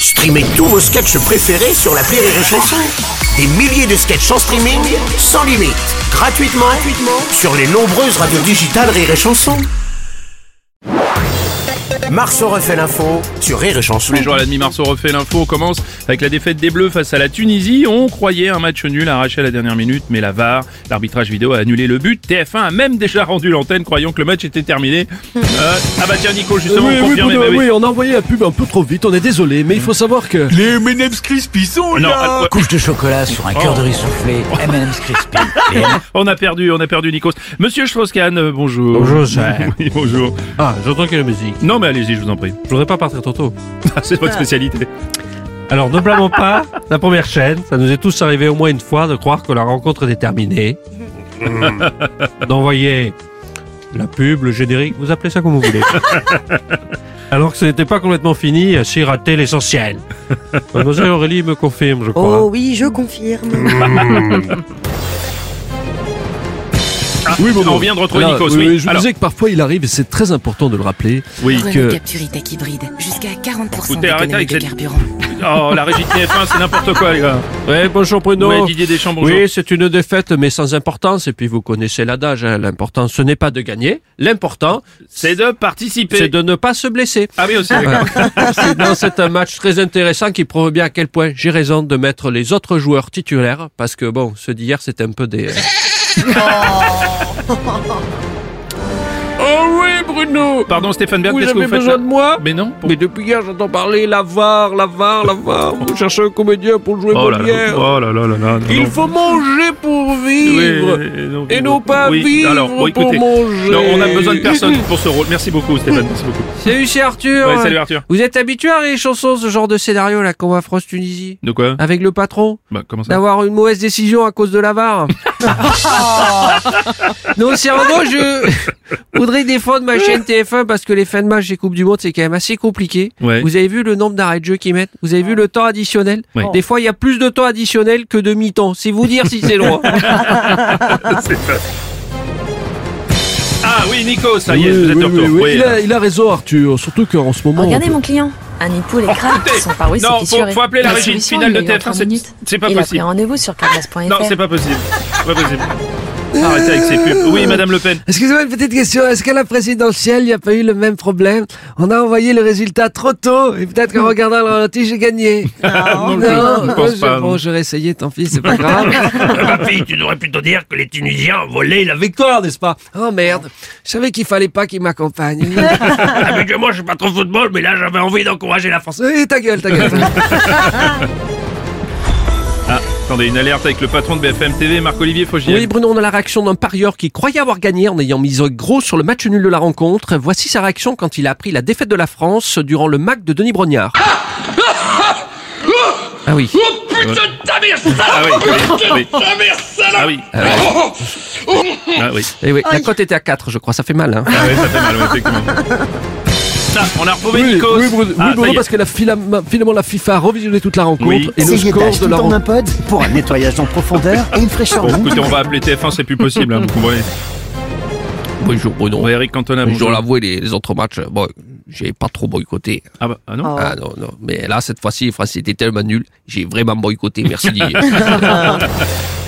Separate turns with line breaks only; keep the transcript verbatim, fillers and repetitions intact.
Streamez tous vos sketchs préférés sur l'appli Rire et Chanson. Des milliers de sketchs en streaming, sans limite, gratuitement, gratuitement sur les nombreuses radios digitales Rire et Chanson. Marceau refait l'info sur Rire et Chanson.
Tous les jours à la demi, Marceau refait l'info. On commence avec la défaite des Bleus face à la Tunisie. On croyait un match nul arraché à la dernière minute, mais la V A R, l'arbitrage vidéo, a annulé le but. T F un a même déjà rendu l'antenne, croyant que le match était terminé. Euh, ah bah tiens Nico, justement,
oui, oui,
confirmé.
Bruno,
bah oui.
oui, on a envoyé la pub un peu trop vite, on est désolé, mais il faut savoir que...
Les M and M's Crispy sont
Non,
là.
euh,
Couche de chocolat sur un cœur de riz soufflé, M and M's Crispy. Et
on a perdu, on a perdu Nikos. Monsieur Strauss-Kahn, euh, bonjour.
Bonjour, cher.
Oui, bonjour.
Ah, j'entends qu'il y a la musique.
Non mais allez-y, je vous en prie.
Je voudrais pas partir trop tôt.
C'est votre spécialité.
Alors, ne blâmons pas la première chaîne. Ça nous est tous arrivé au moins une fois de croire que la rencontre était terminée. D'envoyer la pub, le générique, vous appelez ça comme vous voulez. Alors que ce n'était pas complètement fini, j'ai raté l'essentiel. Mademoiselle Aurélie me confirme, je crois.
Oh oui, je confirme.
Ah,
Oui, bon,
on vient de retrouver
Alors,
Nikos.
oui,
Oui,
je vous
alors,
disais que parfois il arrive, et c'est très important de le rappeler,
oui.
Renault
que-
Capturita hybride, jusqu'à quarante pour cent
Écoutez, arrêtez
d'économie
avec
de
cette-
carburant.
Oh, la régie de T F un, c'est n'importe quoi, les gars.
Ouais, bonjour Bruno.
Ouais, Didier Deschamps, bonjour.
Oui, c'est une défaite, mais sans importance. Et puis vous connaissez l'adage, hein, l'important, ce n'est pas de gagner. L'important,
C'est de participer.
c'est de ne pas se blesser.
Ah oui, aussi, d'accord.
C'est- non, c'est un match très intéressant qui prouve bien à quel point j'ai raison de mettre les autres joueurs titulaires, parce que bon, ceux d'hier, c'était un peu des... Oh oui, Bruno.
Pardon, Stéphane Bern,
Vous
qu'est-ce que
avez
vous faites
besoin
là
de moi?
Mais non. pour-
Mais depuis hier, j'entends parler la V A R, la V A R, la V A R. Vous cherchez un comédien pour jouer
Oh là là,
Molière.
oh là là là là. non,
Il
non.
faut manger pour vivre.
Oui, non,
Et non pas
oui,
vivre
alors, bon,
pour
écoutez,
manger.
Non, on a besoin de personne pour ce rôle. Merci beaucoup, Stéphane. Merci beaucoup.
Salut, c'est Arthur.
Ouais, salut Arthur.
Vous êtes habitué à les chansons, ce genre de scénario là, qu'on va France Tunisie,
De quoi?
avec le patron,
Bah, comment ça?
d'avoir une mauvaise décision à cause de la V A R. Non, sérieusement, je voudrais défendre ma chaîne T F un parce que les fins de match des Coupes du Monde, c'est quand même assez compliqué.
Ouais.
Vous avez vu le nombre d'arrêts de jeu qu'ils mettent? Vous avez vu le temps additionnel?
Ouais.
Des fois, il y a plus de temps additionnel que de mi-temps. C'est vous dire si c'est loin.
C'est ça. Ah oui, Nico, ça y est, vous êtes de retour. Oui,
il, a, il a raison, Arthur. Surtout qu'en ce moment...
Regardez mon client, un nid de poule et crabe
Écoutez,
sont par oui,
non,
c'est
faut,
fissuré.
faut appeler la,
La
régie
solution,
finale
il
de
a eu
T
en
F un,
trente
c'est,
minutes.
c'est pas
Il a pris
possible.
rendez-vous sur carglass point F R.
Non, c'est pas possible. C'est pas possible. Arrêtez avec ces pubs. Oui, Madame Le Pen.
Excusez-moi, une petite question. Est-ce qu'à la présidentielle, il n'y a pas eu le même problème? On a envoyé le résultat trop tôt et peut-être qu'en regardant le ralenti, j'ai gagné.
Non, je ne pense
je-
pas.
Bon, j'aurais essayé, tant pis, c'est pas grave.
ma fille, tu devrais plutôt dire que les Tunisiens volaient la victoire, n'est-ce pas?
Oh merde, je savais qu'il fallait pas qu'il m'accompagne.
Habituellement, je suis pas trop football, mais là, j'avais envie d'encourager la France.
Oui, ta gueule, ta gueule.
Ah, attendez, une alerte avec le patron de B F M T V, Marc-Olivier Fogiel.
Oui, Bruno, on a la réaction d'un parieur qui croyait avoir gagné en ayant mis gros sur le match nul de la rencontre. Voici sa réaction quand il a appris la défaite de la France durant le M A C de Denis Brognard. Ah oui.
Putain de ta mère,
Ah oui, oui, oui.
ta mère, salope.
Ah oui. Ah oui. Ah oui.
Eh oui, la cote était à quatre, je crois, ça fait mal. Hein.
Ah oui, ça fait mal, ouais, effectivement. Ça, on a retrouvé
Oui,
Nikos.
oui, Bruno,
Ah,
oui,
ça
Bruno,
y est.
parce que la fila- finalement la FIFA a revisionné toute la rencontre
Oui.
et le
Essayez
score
d'acheter
de la
tout en un
rencontre.
pod pour un nettoyage en profondeur et une fraîcheur
Bon,
en
écoutez, on va appeler T F un, c'est plus possible, hein, vous comprenez.
Bonjour Bruno.
Bon, Eric Cantona,
Je
bonjour.
dois l'avouer, les, les autres matchs, bon, j'ai pas trop boycotté.
Ah bah, ah non.
Ah non, non. Mais là, cette fois-ci, les Français étaient tellement nuls, j'ai vraiment boycotté. Merci Didier.